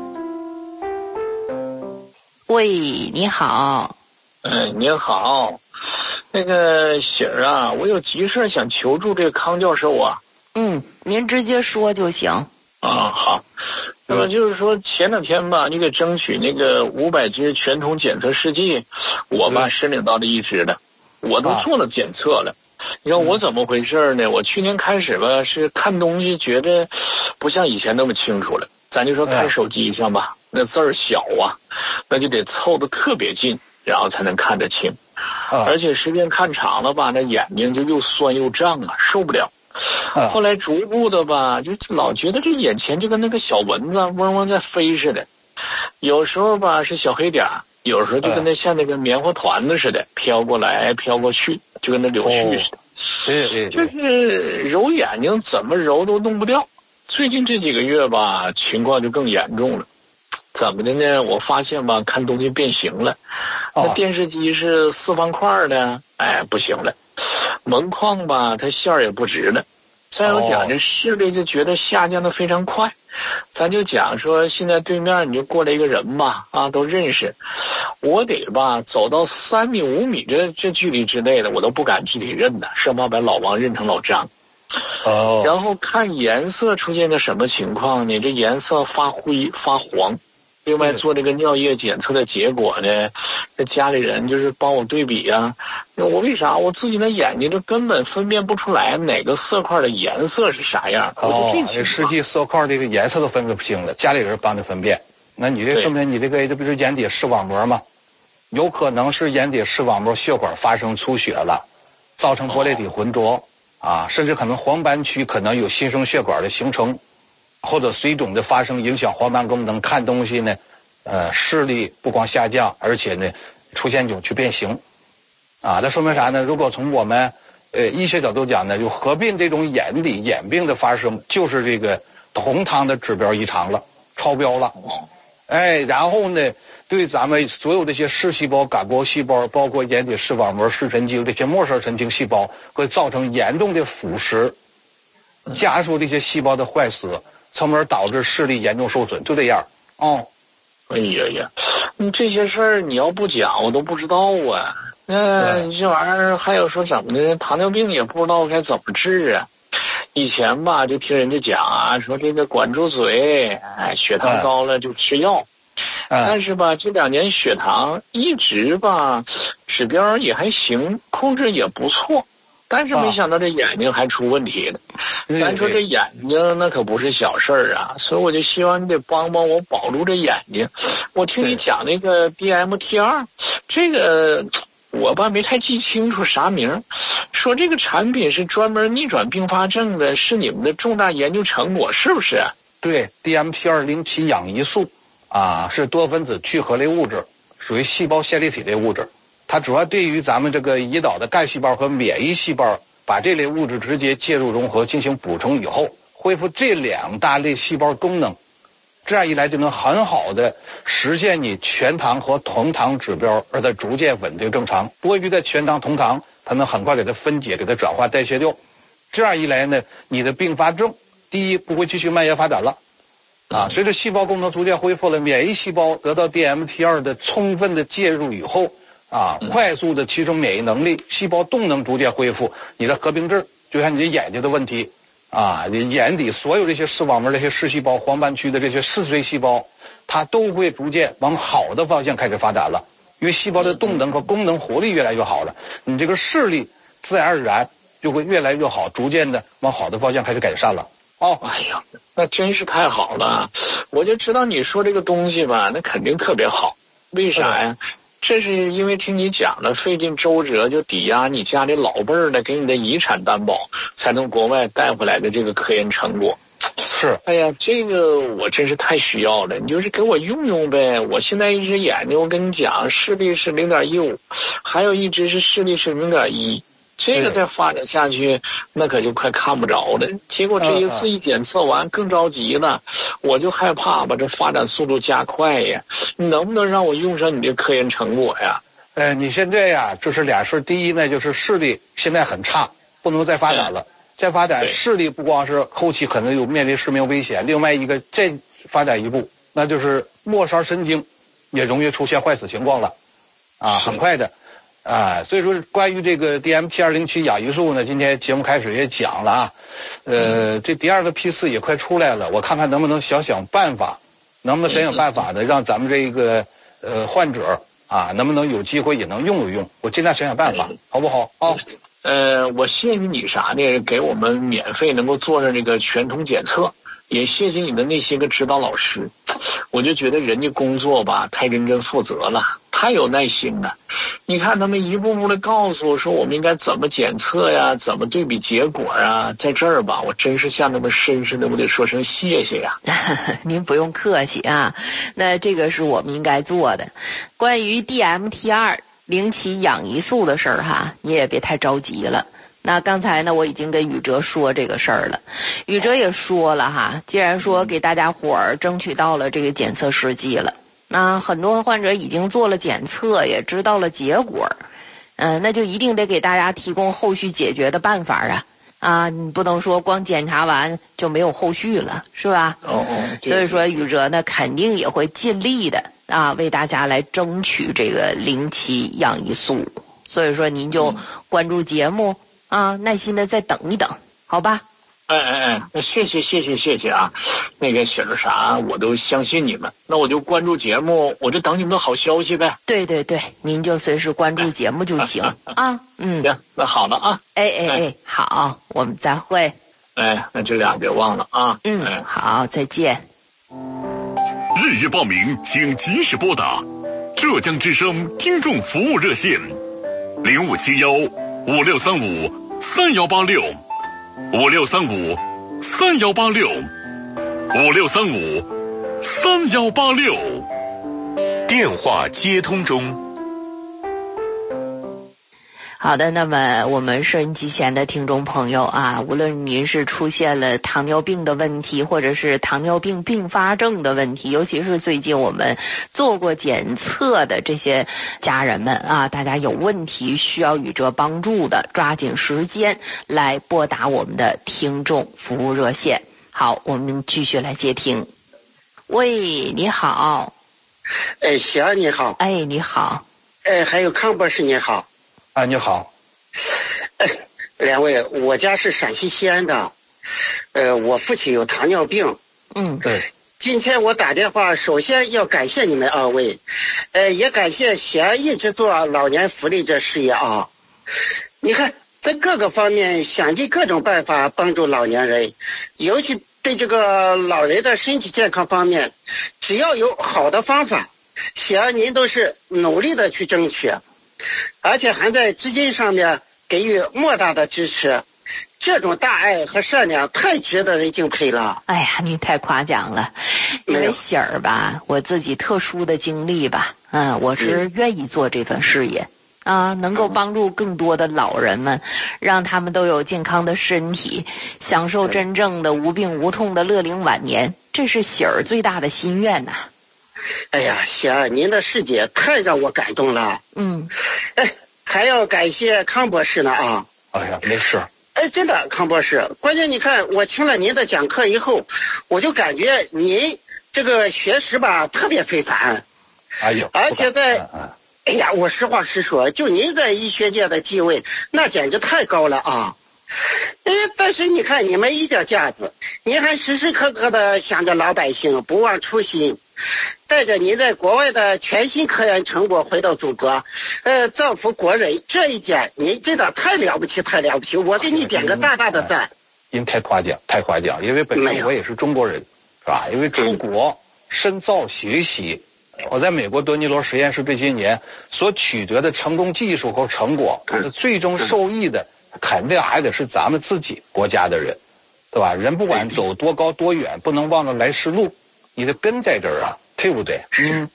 Speaker 4: 喂，你好。
Speaker 5: 您好，那个喜儿我有急事想求助这个康教授
Speaker 4: 您直接说就行。
Speaker 5: 好。那么就是说前两天吧，你给争取那个500支全酮检测试剂，我申领到了1支了，我都做了检测了。你看我怎么回事呢？我去年开始吧是看东西觉得不像以前那么清楚了，咱就说看手机上吧，那字儿小那就得凑得特别近，然后才能看得清。而且时间看长了吧，那眼睛就又酸又胀受不了。后来逐步的吧，就老觉得这眼前就跟那个小蚊子嗡嗡在飞似的，有时候吧是小黑点，有时候就跟那像那个棉花团子似的，飘过来飘过去，就跟那柳絮似的。就是揉眼睛怎么揉都弄不掉。最近这几个月吧，情况就更严重了。怎么的呢？我发现吧，看东西变形了。那电视机是4方块的，不行了。门框吧，它线儿也不直了。再有讲，这视力就觉得下降的非常快。咱就讲说，现在对面你就过来一个人吧，都认识，我得吧走到3米5米这距离之内的，我都不敢具体认的，生怕把老王认成老张。然后看颜色出现个什么情况呢？这颜色发灰发黄， 另外做这个尿液检测的结果呢，那家里人就是帮我对比啊。我为啥我自己的眼睛就根本分辨不出来哪个色块的颜色是啥样？
Speaker 3: 实际色块这个颜色都分不清了，家里人帮着分辨。那你这说明你这个比如眼底视网膜嘛，有可能是眼底视网膜血管发生出血了，造成玻璃体浑浊啊，甚至可能黄斑区可能有新生血管的形成，或者水肿的发生影响黄斑功能，看东西呢视力不光下降，而且呢出现扭曲变形啊。那说明啥呢？如果从我们医学角度讲呢，就合并这种眼底眼病的发生，就是这个酮糖的指标异常了，超标了。然后呢，对咱们所有这些视细胞、感光细胞，包括眼底视网膜、视神经这些末梢神经细胞，会造成严重的腐蚀，加速这些细胞的坏死，从而导致视力严重受损，就这样。
Speaker 5: 哎呀，你这些事儿你要不讲我都不知道啊。你这玩意儿还有说怎么的，糖尿病也不知道该怎么治啊。以前吧就听人家讲啊，说这个管住嘴，血糖高了就吃药。但是吧这2年血糖一直吧指标也还行，控制也不错，但是没想到这眼睛还出问题了。咱说这眼睛那可不是小事儿啊，所以我就希望你得帮帮我保住这眼睛。我听你讲那个 DMT2 这个我吧没太记清楚啥名，说这个产品是专门逆转并发症的，是你们的重大研究成果是不是？
Speaker 3: 对， DMT2 零起氧胰素是多分子聚合类物质，属于细胞线粒体类物质。它主要对于咱们这个胰岛的干细胞和免疫细胞，把这类物质直接介入融合进行补充以后，恢复这2大类细胞功能，这样一来就能很好的实现你全糖和酮糖指标而它逐渐稳定正常，多余的全糖酮糖它能很快给它分解，给它转化代谢掉。这样一来呢，你的并发症第一不会继续蔓延发展了随着细胞功能逐渐恢复了，免疫细胞得到 DMT2 的充分的介入以后快速的提升免疫能力，细胞动能逐渐恢复，你的合并症就像你的眼睛的问题你眼底所有这些视网膜这些视细胞、黄斑区的这些视髓细胞，它都会逐渐往好的方向开始发展了，因为细胞的动能和功能活力越来越好了，你这个视力自然而然就会越来越好，逐渐的往好的方向开始改善了。
Speaker 5: 哎呀，那真是太好了！我就知道你说这个东西吧，那肯定特别好。为啥呀？这是因为听你讲了，费尽周折就抵押你家里老辈儿的给你的遗产担保，才从国外带回来的这个科研成果。
Speaker 3: 是，
Speaker 5: 哎呀，这个我真是太需要了，你就是给我用用呗。我现在一只眼睛，我跟你讲，视力是 0.15， 还有一只是视力是 0.1。这个再发展下去，那可就快看不着了。结果这一次一检测完，更着急了，我就害怕把这发展速度加快呀。你能不能让我用上你的科研成果呀？
Speaker 3: 你现在呀，这是俩事。第一呢，就是视力现在很差，不能再发展了。再发展视力不光是后期可能有面临失明危险，另外一个再发展一步，那就是末梢神经也容易出现坏死情况了很快的。所以说关于这个 DMT2 零起氧胰素呢，今天节目开始也讲了这第2个批次也快出来了，我看看能不能想办法呢，让咱们这个患者能不能有机会也能用一用，我尽量想办法，好不好
Speaker 5: 我谢谢你啥呢？给我们免费能够做上这个全通检测，也谢谢你的那些个指导老师。我就觉得人家工作吧太认真负责了，太有耐心了。你看他们一步步的告诉我说我们应该怎么检测呀，怎么对比结果啊，在这儿吧我真是向他们深深的我得说声谢谢呀。
Speaker 4: 您不用客气那这个是我们应该做的。关于 DMT2 零起氧胰素的事儿你也别太着急了。那刚才呢我已经跟宇哲说这个事儿了，宇哲也说了既然说给大家伙儿争取到了这个检测时机了，那很多患者已经做了检测，也知道了结果那就一定得给大家提供后续解决的办法你不能说光检查完就没有后续了，是吧？所以说宇哲呢肯定也会尽力的为大家来争取这个零起氧胰素。所以说您就关注节目耐心的再等一等，好吧？
Speaker 5: 谢谢啊！那个写着啥我都相信你们，那我就关注节目，我就等你们的好消息呗。
Speaker 4: 对，您就随时关注节目就行啊。
Speaker 5: 行，那好了啊。
Speaker 4: 好，我们再会。
Speaker 5: 那这俩别忘了啊。
Speaker 4: 好，再见。
Speaker 1: 日夜报名请及时拨打浙江之声听众服务热线0576-5635-3186，5635-3186，5635-3186，电话接通中。
Speaker 4: 好的，那么我们收音机前的听众朋友啊，无论您是出现了糖尿病的问题，或者是糖尿病并发症的问题，尤其是最近我们做过检测的这些家人们啊，大家有问题需要宇哲帮助的，抓紧时间来拨打我们的听众服务热线。好，我们继续来接听。喂，你好。
Speaker 6: 喜儿你好。
Speaker 4: 你好。
Speaker 6: 还有康博士你好。
Speaker 3: 你好。
Speaker 6: 两位，我家是陕西西安的，我父亲有糖尿病。
Speaker 3: 对。
Speaker 6: 今天我打电话，首先要感谢你们二位，也感谢喜儿一直做老年福利这事业啊。你看，在各个方面想尽各种办法帮助老年人，尤其对这个老人的身体健康方面，只要有好的方法，喜儿您都是努力的去争取。而且还在资金上面给予莫大的支持，这种大爱和善良太值得人敬佩了。
Speaker 4: 您太夸奖了。因为喜儿吧，我自己特殊的经历吧，我是愿意做这份事业啊，能够帮助更多的老人们，让他们都有健康的身体，享受真正的无病无痛的乐龄晚年，这是喜儿最大的心愿呐。
Speaker 6: 喜儿，您的事迹太让我感动了。还要感谢康博士呢啊。
Speaker 3: 没事。
Speaker 6: 真的，康博士，关键你看，我听了您的讲课以后，我就感觉您这个学识吧特别非凡。而且我实话实说，就您在医学界的地位，那简直太高了啊。但是你看你们一点架子，您还时时刻刻的想着老百姓，不忘初心，带着您在国外的全新科研成果回到祖国，造福国人，这一点您真的太了不起，我给你点个大大的赞。
Speaker 3: 您太夸奖，因为本身我也是中国人，是吧？因为出国深造学习，我在美国德尼罗实验室这些年所取得的成功技术和成果，最终受益的肯定还得是咱们自己国家的人，对吧？人不管走多高多远，不能忘了来时路，你的根在这儿啊，对不对？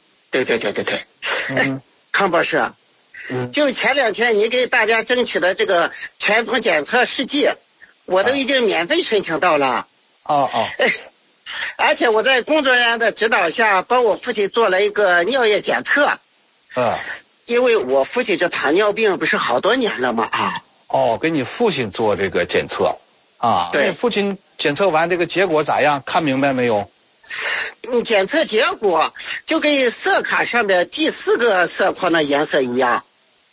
Speaker 6: 对。康博士，就前2天你给大家争取的这个全通检测试剂，我都已经免费申请到了。而且我在工作人员的指导下，帮我父亲做了一个尿液检测。因为我父亲这糖尿病不是好多年了吗？
Speaker 3: 给你父亲做这个检测啊？
Speaker 6: 对。
Speaker 3: 父亲检测完这个结果咋样？看明白没有？
Speaker 6: 检测结果就跟色卡上面第4个色框的颜色一样。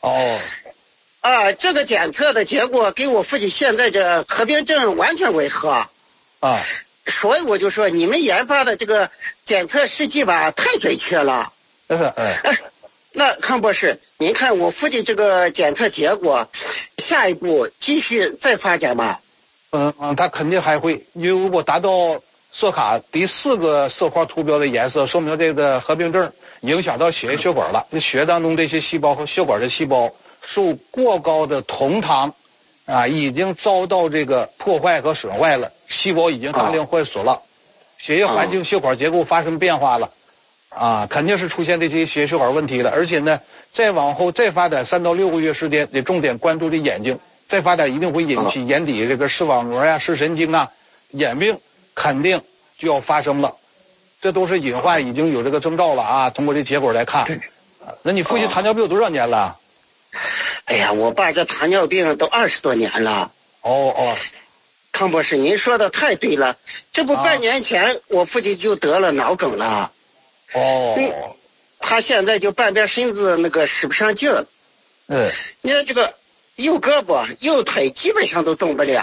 Speaker 6: 这个检测的结果跟我父亲现在这合并症完全违和。所以我就说你们研发的这个检测试剂吧，太准确了。那康博士，您看我父亲这个检测结果，下一步继续再发展吗？
Speaker 3: 他肯定还会，因为如果达到色卡第4个色框图标的颜色，说明这个合并症影响到血液血管了。血液当中这些细胞和血管的细胞受过高的酮糖已经遭到这个破坏和损坏了，细胞已经大量坏死了，血液环境血管结构发生变化了肯定是出现这些血液血管问题了。而且呢，再往后再发展3到6个月时间，得重点关注这眼睛，再发展一定会引起眼底这个视网膜视神经眼病肯定就要发生了，这都是隐患，已经有这个征兆了通过这结果来看。那你父亲糖尿病多少年了？
Speaker 6: 我爸这糖尿病都20多年了。康博士，您说的太对了，这不半年前我父亲就得了脑梗了。他现在就半边身子那个使不上劲。你看这个右胳膊右腿基本上都动不了。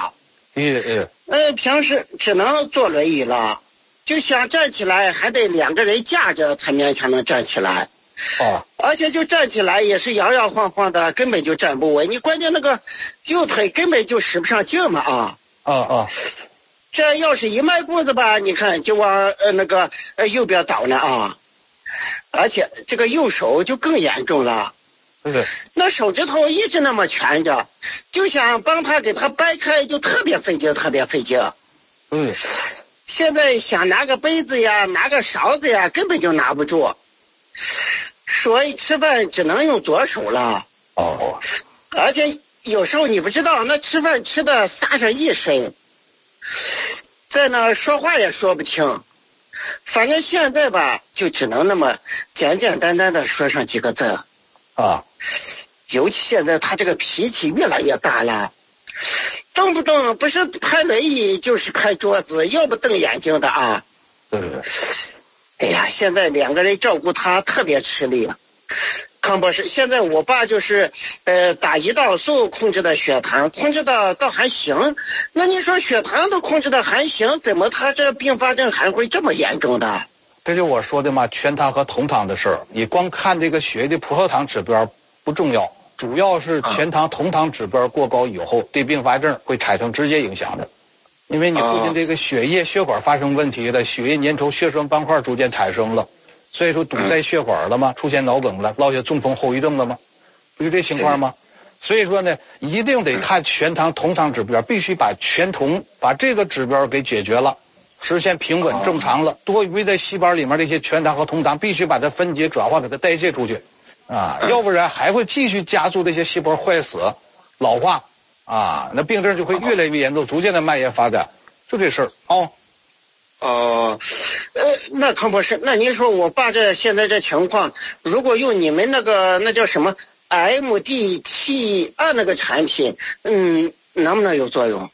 Speaker 6: 平时只能坐轮椅了，就想站起来还得2个人架着才勉强能站起来。而且就站起来也是摇摇晃晃的，根本就站不稳。你关键那个右腿根本就使不上劲嘛这要是一迈步子吧，你看就往右边倒呢啊。而且这个右手就更严重了。那手指头一直那么蜷着，就想帮他给他掰开，就特别费劲，特别费劲。现在想拿个杯子呀，拿个勺子呀，根本就拿不住。所以吃饭只能用左手了。而且有时候你不知道，那吃饭吃的撒上一身，在那说话也说不清。反正现在吧，就只能那么简简单单的说上几个字。尤其现在他这个脾气越来越大了，动不动不是拍轮椅就是拍桌子，要不瞪眼睛的啊。哎呀，现在2个人照顾他特别吃力。康博士，现在我爸就是打胰岛素控制的血糖，控制的倒还行。那你说血糖都控制的还行，怎么他这并发症还会这么严重的？
Speaker 3: 这就我说的嘛，全糖和同糖的事儿。你光看这个血液的葡萄糖指标不重要，主要是全糖同糖指标过高以后，对并发症会产生直接影响的。因为你附近这个血液血管发生问题了，血液粘稠血栓斑块逐渐产生了，所以说堵塞血管了嘛，出现脑梗了，落下中风后遗症了吗？不就这情况吗？所以说呢，一定得看全糖同糖指标，必须把全酮把这个指标给解决了，实现平稳正常了。多余的细胞里面这些全糖和同糖必须把它分解转化，给它代谢出去要不然还会继续加速这些细胞坏死老化那病症就会越来越严重，逐渐的蔓延发展，就这事儿
Speaker 6: 那康博士，那您说我爸这现在这情况，如果用你们那叫什么 MDT2 那个产品，能不能有作用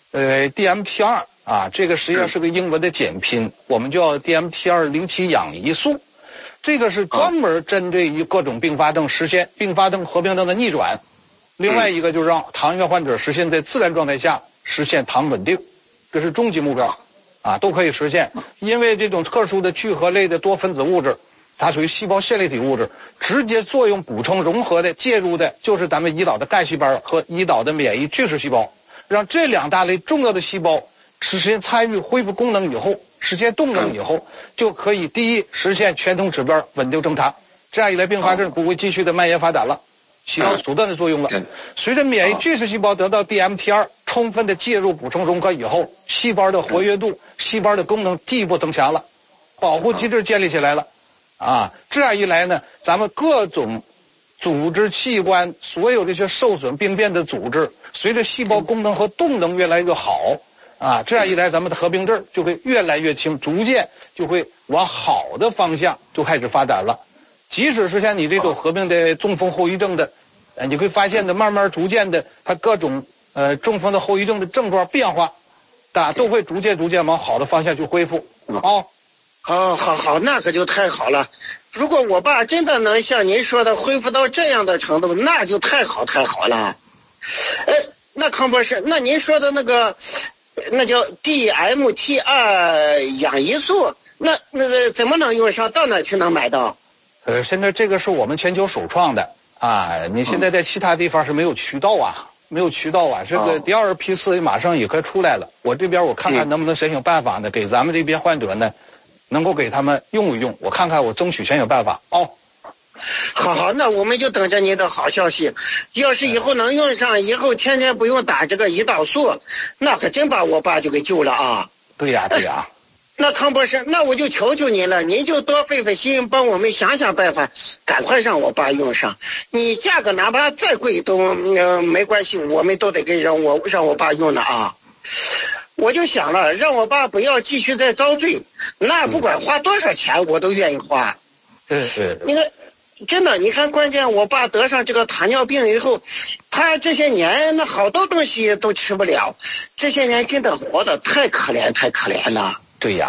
Speaker 3: ？DMT2 这个实际上是个英文的简拼，我们叫 DMT2 零起氧胰素，这个是专门针对于各种并发症实现并发症合并症的逆转。另外一个就是让糖尿患者实现在自然状态下实现糖稳定，这是终极目标都可以实现。因为这种特殊的聚合类的多分子物质，它属于细胞线粒体物质，直接作用补充融合的介入的就是咱们胰岛的干细胞和胰岛的免疫巨噬细胞，让这2大类重要的细胞实现参与恢复功能以后，实现动能以后，就可以第一实现全酮指标稳定正常，这样一来并发症不会继续的蔓延发展了，起到阻断的作用了。随着免疫巨噬细胞得到 DMT2 充分的介入补充融合以后，细胞的活跃度细胞的功能进一步增强了，保护机制建立起来了这样一来呢，咱们各种组织器官所有这些受损病变的组织，随着细胞功能和动能越来越好这样一来咱们的合并症就会越来越轻，逐渐就会往好的方向就开始发展了。即使是像你这种合并的中风后遗症的你会发现的慢慢逐渐的它各种中风的后遗症的症状变化都会逐渐往好的方向去恢复
Speaker 6: 好，那可就太好了。如果我爸真的能像您说的恢复到这样的程度，那就太好了。那康博士，那您说的那叫 DMT2 氧胰素，那怎么能用上？到哪去能买到？
Speaker 3: 现在这个是我们全球首创的你现在在其他地方是没有渠道这个第2批次马上也快出来了，我这边我看看能不能想办法呢，给咱们这边患者呢能够给他们用一用，我看看我争取想办法
Speaker 6: 好，那我们就等着您的好消息。要是以后能用上，以后天天不用打这个胰岛素，那可真把我爸就给救了
Speaker 3: 对呀
Speaker 6: 那康博士，那我就求求您了，您就多费心，帮我们想办法，赶快让我爸用上。你价格哪怕再贵都没关系，我们都得让我爸用的我就想了，让我爸不要继续再遭罪，那不管花多少钱我都愿意花。你看，真的，你看，关键我爸得上这个糖尿病以后，他这些年那好多东西都吃不了，这些年真的活得太可怜了。
Speaker 3: 对呀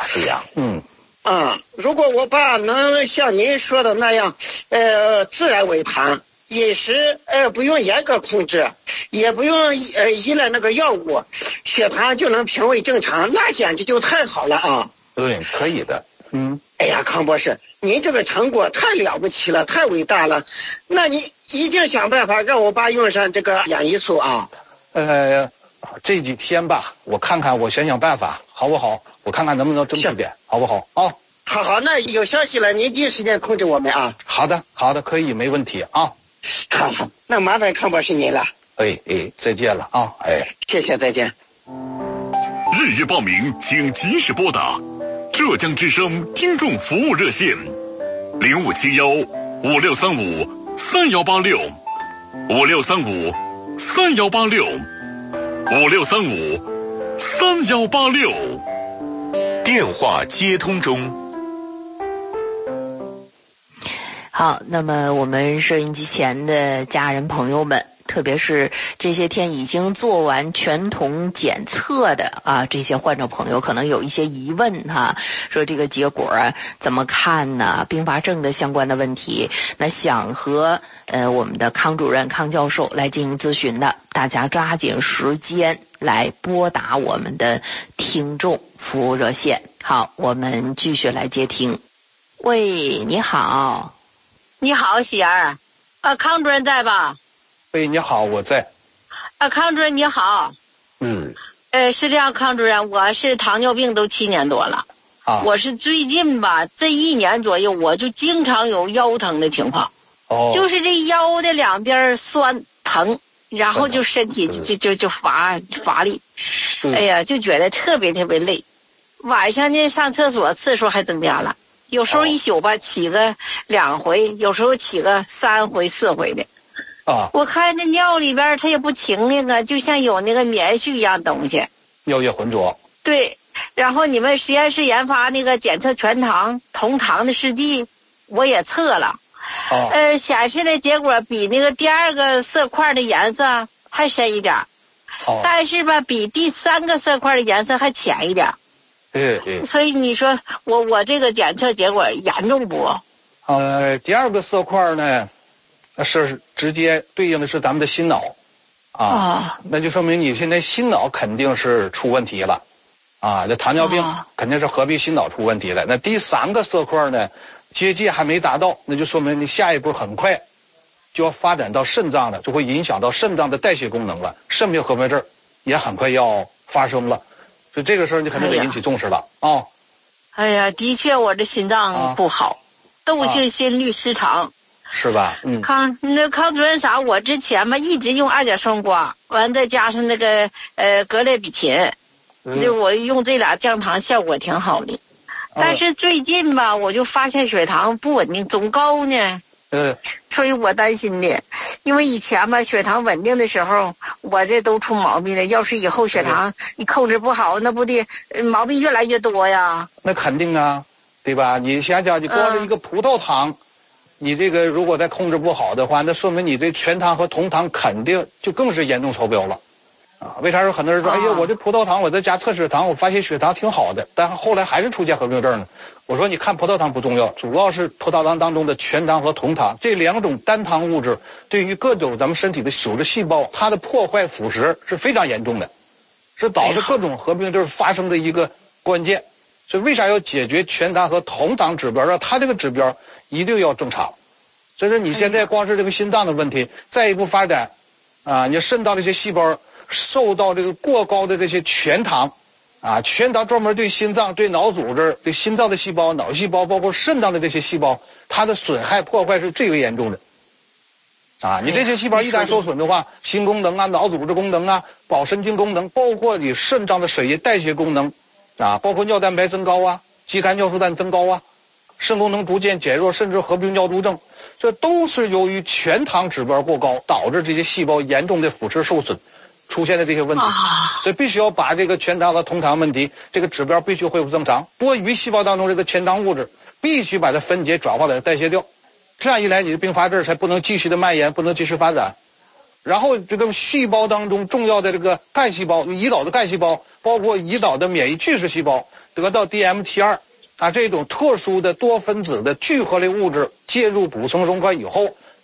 Speaker 6: 如果我爸能像您说的那样自然为糖， 饮食不用严格控制，也不用依赖那个药物，血糖就能平稳正常，那简直就太好了啊！
Speaker 3: 对，可以的。
Speaker 6: 哎呀，康博士，您这个成果太了不起了，太伟大了。那你一定想办法让我爸用上这个氧胰素啊。
Speaker 3: 这几天吧，我看看，我想办法，好不好？我看看能不能争取点，好不好？啊，
Speaker 6: 好，那有消息了，您第一时间通知我们啊。
Speaker 3: 好的，可以，没问题啊。
Speaker 6: 好，那麻烦康博士您了。
Speaker 3: 再见了啊。
Speaker 6: 谢谢，再见。
Speaker 1: 日夜报名，请及时拨打浙江之声听众服务热线0576-5635-3186，5635-3186，电话接通中。
Speaker 4: 好，那么我们收音机前的家人朋友们，特别是这些天已经做完全酮检测的这些患者朋友可能有一些疑问说这个结果怎么看呢？并发症的相关的问题，那想和我们的康主任康教授来进行咨询的，大家抓紧时间来拨打我们的听众服务热线。好，我们继续来接听。喂，你好。
Speaker 7: 你好，喜儿。康主任在吧？
Speaker 3: 你好，我在。
Speaker 7: 康主任你好。是这样，康主任，我是糖尿病都7年多了。我是最近吧，这1年左右，我就经常有腰疼的情况。就是这腰的两边酸疼，然后就身体就乏力。哎呀，就觉得特别特别累。晚上呢，上厕所次数还增加了。有时候一宿吧起个2回，有时候起个3回4回的。我看那尿里边它也不清那个，就像有那个棉絮一样东西。
Speaker 3: 尿液浑浊。
Speaker 7: 对，然后你们实验室研发那个检测全糖同糖的试剂，我也测了。显示的结果比那个第2个色块的颜色还深一点。但是吧，比第3个色块的颜色还浅一点。所以你说我这个检测结果严重不？
Speaker 3: 第2个色块呢，是直接对应的是咱们的心脑那就说明你现在心脑肯定是出问题了这糖尿病肯定是合并心脑出问题了。那第3个色块呢，结界还没达到，那就说明你下一步很快就要发展到肾脏了，就会影响到肾脏的代谢功能了，肾病合并症也很快要发生了。所以这个事儿你肯定得引起重视了
Speaker 7: 哎呀，的确我这心脏不好，窦性心律失常。
Speaker 3: 是吧？
Speaker 7: 康主任啥？我之前吧一直用2甲双胍，完再加上那个格列比嗪，就我用这俩降糖效果挺好的。但是最近吧，我就发现血糖不稳定，总高呢。所以我担心的，因为以前吧血糖稳定的时候，我这都出毛病了。要是以后血糖你控制不好，那不得毛病越来越多呀？
Speaker 3: 那肯定对吧？你想想，你光是一个葡萄糖，你这个如果再控制不好的话，那说明你这全糖和同糖肯定就更是严重超标了为啥说很多人说哎呀，我这葡萄糖我在家测血糖，我发现血糖挺好的，但后来还是出现合并症呢？我说你看葡萄糖不重要，主要是葡萄糖当中的全糖和同糖这2种单糖物质对于各种咱们身体的组织细胞，它的破坏腐蚀是非常严重的，是导致各种合并症发生的一个关键。所以为啥要解决全糖和同糖指标，让它这个指标一定要正常。所以说你现在光是这个心脏的问题再一步发展你肾脏这些细胞受到这个过高的这些全糖全糖专门对心脏、对脑组织、对心脏的细胞、脑细胞，包括肾脏的这些细胞，它的损害破坏是最为严重的你这些细胞一旦受损的话，心功能脑组织功能脑神经功能，包括你肾脏的水液代谢功能包括尿蛋白增高肌酐尿素氮增高肾功能逐渐减弱，甚至合并尿毒症，这都是由于全糖指标过高导致这些细胞严重的腐蚀受损出现的这些问题所以必须要把这个全糖和同糖问题这个指标必须恢复正常，多余细胞当中这个全糖物质必须把它分解转化，把它代谢掉，这样一来你的并发症才不能继续的蔓延，不能继续发展。然后这个细胞当中重要的这个干细胞，胰岛的干细胞，包括胰岛的免疫巨噬细胞得到 DMT2这种特殊的多分子的聚合类物质介入补充溶化以后，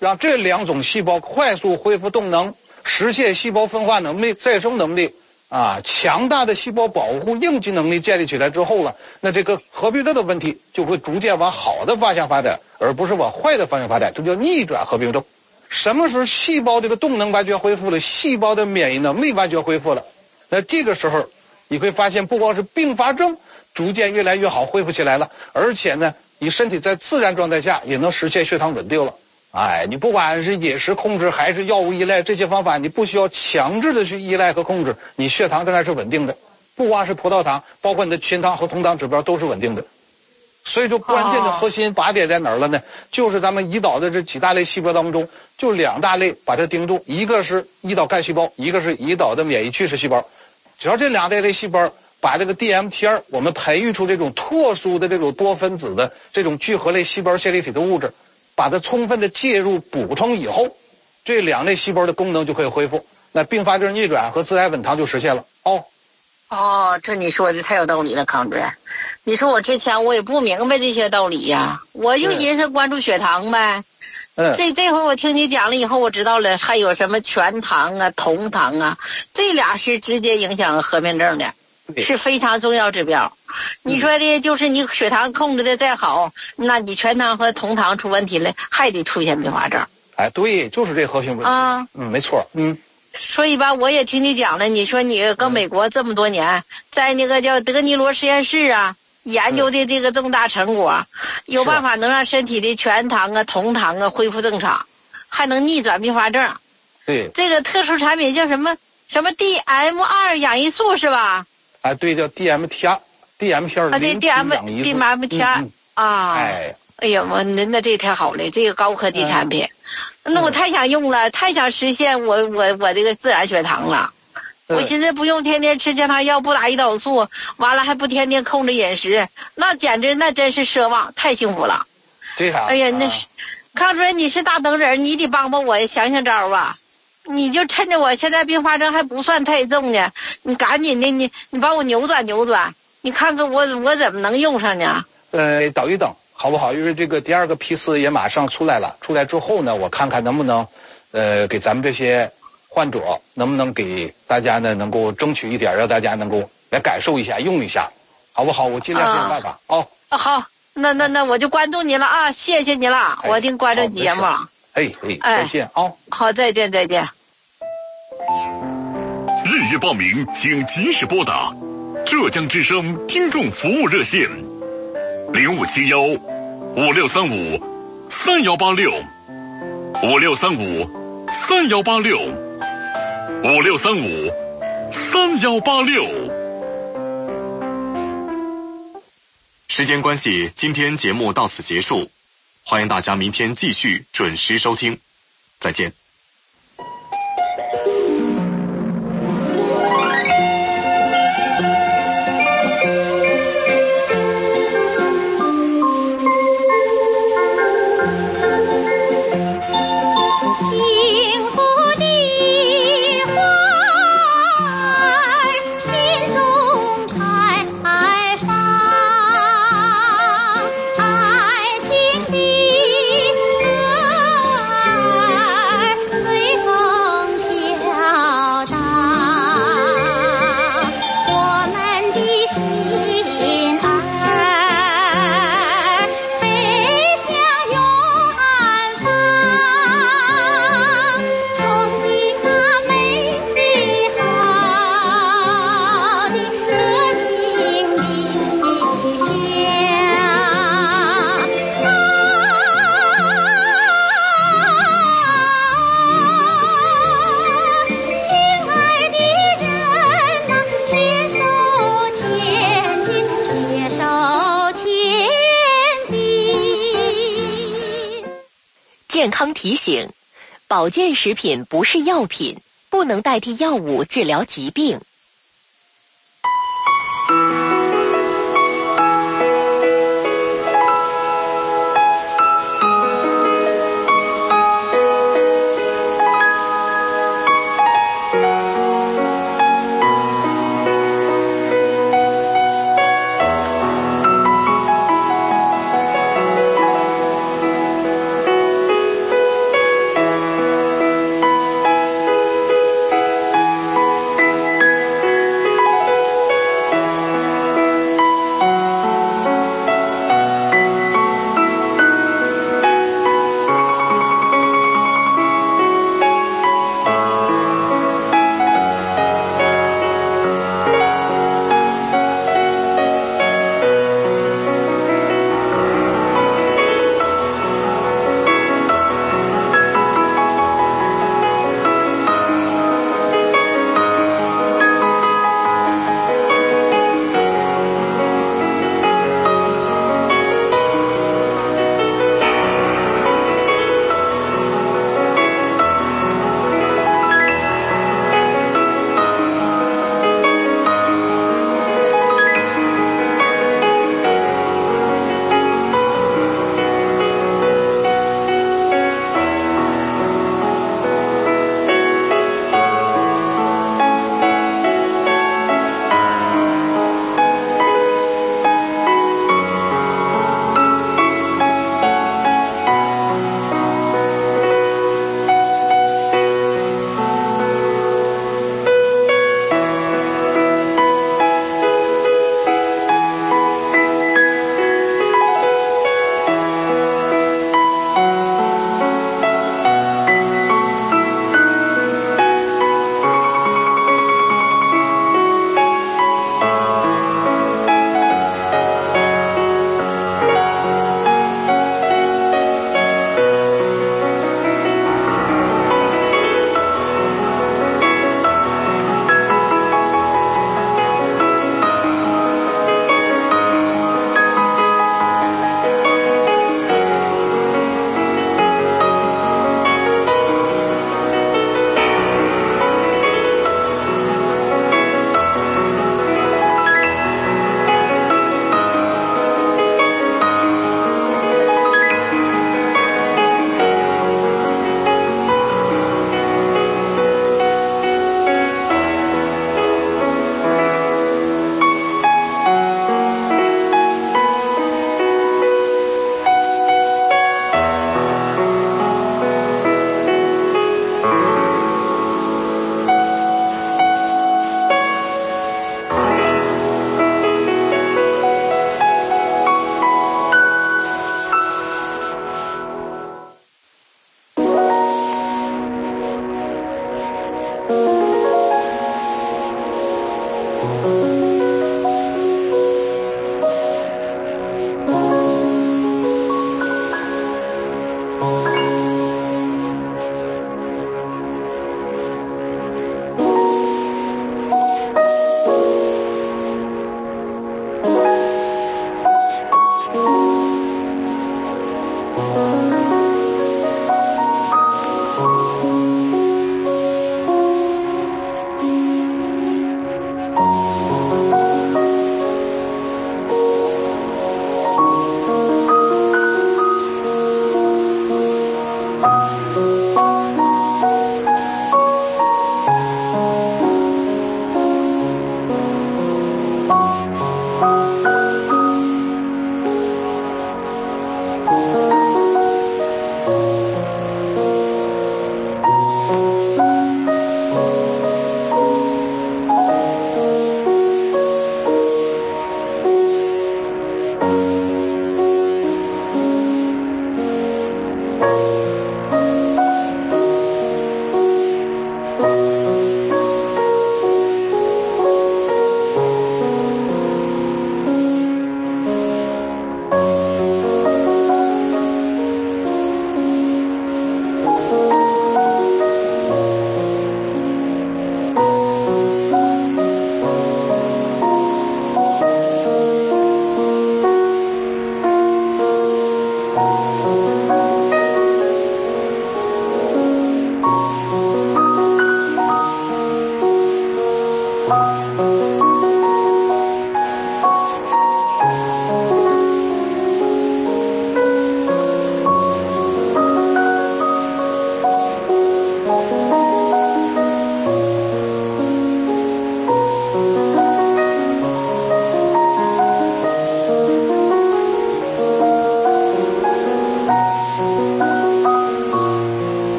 Speaker 3: 让这2种细胞快速恢复动能，实现细胞分化能力、再生能力强大的细胞保护应激能力建立起来之后了，那这个合并症的问题就会逐渐往好的方向发展，而不是往坏的方向发展，这叫逆转合并症。什么时候细胞这个动能完全恢复了，细胞的免疫能力完全恢复了，那这个时候你会发现不光是并发症逐渐越来越好恢复起来了，而且呢你身体在自然状态下也能实现血糖稳定了。你不管是饮食控制还是药物依赖，这些方法你不需要强制的去依赖和控制，你血糖仍然是稳定的，不光是葡萄糖，包括你的全糖和酮糖指标都是稳定的。所以说关键的核心靶点在哪儿了呢？就是咱们胰岛的这几大类细胞当中，就2大类把它盯住，一个是胰岛干细胞，一个是胰岛的免疫巨噬细胞。只要这2大类细胞把这个 DMT2 我们培育出这种特殊的这种多分子的这种聚合类细胞线粒体的物质，把它充分的介入补充以后，这2类细胞的功能就可以恢复，那并发症逆转和自然稳糖就实现了。
Speaker 7: 这你说的太有道理了，康主任。你说我之前我也不明白这些道理呀，我就寻思关注血糖呗。这回我听你讲了以后，我知道了，还有什么全糖啊、酮糖啊，这俩是直接影响合并症的，是非常重要指标。你说的就是你血糖控制的再好，那你全糖和酮糖出问题了，还得出现并发症。
Speaker 3: 对，就是这核心问题。没错。
Speaker 7: 所以吧，我也听你讲了，你说你搁美国这么多年，在那个叫德尼罗实验室研究的这个重大成果，有办法能让身体的全糖啊、酮糖啊恢复正常，还能逆转并发症。
Speaker 3: 对，
Speaker 7: 这个特殊产品叫什么 DM2 氧胰素是吧？
Speaker 3: 对，叫 DMT2。对
Speaker 7: DMT2 哎呀，那这太好了，这个高科技产品。那我太想用了，太想实现我这个自然血糖了。我寻思不用天天吃降糖药，不打胰岛素，完了还不天天控制饮食，那真是奢望，太幸福了。
Speaker 3: 对呀。
Speaker 7: 哎呀，那是康主任，你是大能人，你得帮帮我，想想招啊！你就趁着我现在并发症还不算太重呢，你赶紧的，你帮我扭转，你看看我怎么能用上呢？
Speaker 3: 等一等。好不好？因为这个第2个批次也马上出来了，出来之后呢，我看看能不能给咱们这些患者，能不能给大家呢能够争取一点，让大家能够来感受一下，用一下，好不好？我尽量想办法。
Speaker 7: 好，那我就关注你了啊，谢谢你了，我一定关注你节目。
Speaker 3: 再见
Speaker 7: 好，再见。
Speaker 1: 预约报名请及时拨打浙江之声听众服务热线
Speaker 8: 5635-3186，5635-3186。时间关系，今天节目到此结束，欢迎大家明天继续准时收听，再见。
Speaker 2: 健康提醒：保健食品不是药品，不能代替药物治疗疾病。